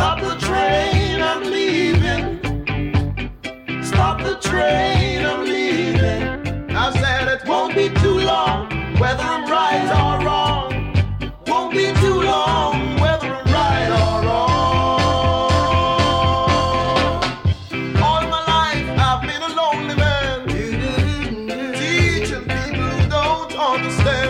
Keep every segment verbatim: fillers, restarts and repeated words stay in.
Stop the train, I'm leaving. Stop the train, I'm leaving. I said it won't be too long, whether I'm right or wrong. Won't be too long, whether I'm right or wrong. All my life I've been a lonely man, teaching people who don't understand.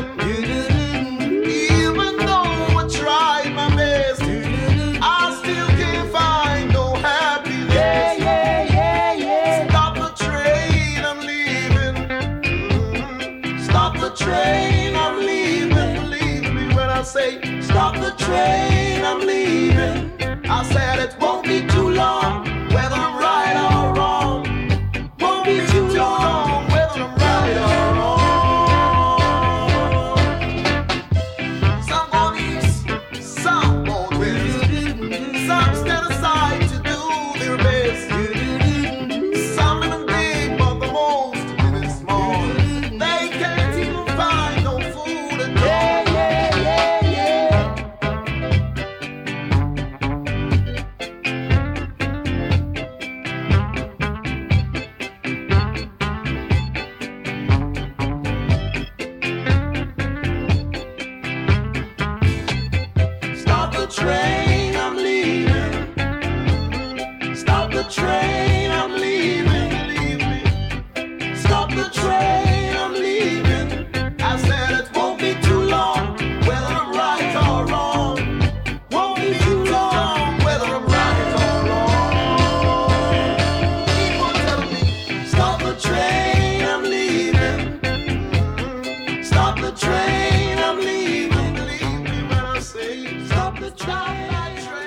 Even though I tried my best, I still can't find no happiness. Yeah, yeah, yeah, yeah. Stop the train, I'm leaving. Stop the train, I'm leaving. Believe me when I say, stop the train, I'm leaving. I said it won't be too long, whether I'm right or wrong. Won't be too long, whether I'm right or wrong. Some going east, some going west. Some stand aside to do their best. Some living big, but the most living small. They can't even find no food at all. Yeah, yeah, yeah, yeah. Stop the train, I'm leaving. Stop the train, I'm leaving. Leave me. Stop the train, I'm leaving. I said it won't be too long, whether I'm right or wrong. Won't be too long, whether I'm right or wrong. People telling me, stop the train, I'm leaving. Stop the train, I'm leaving. Believe me when I say, stop the train.